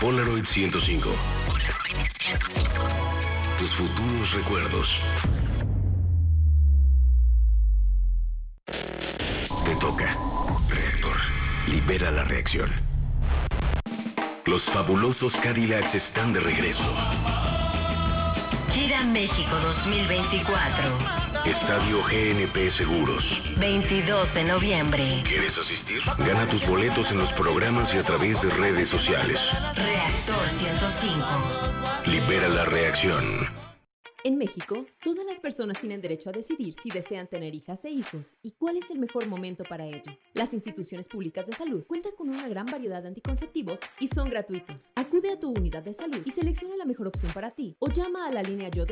Polaroid 105. Tus futuros recuerdos. Te toca. Reactor. Libera la reacción. Los fabulosos Cadillacs están de regreso. Gira México 2024. Estadio GNP Seguros. 22 de noviembre. ¿Quieres asistir? Gana tus boletos en los programas y a través de redes sociales. Reactor 105. Libera la reacción. En México, todas las personas tienen derecho a decidir si desean tener hijas e hijos y cuál es el mejor momento para ello. Las instituciones públicas de salud cuentan con una gran variedad de anticonceptivos y son gratuitos. Acude a tu unidad de salud y selecciona la mejor opción para ti o llama a la línea Yo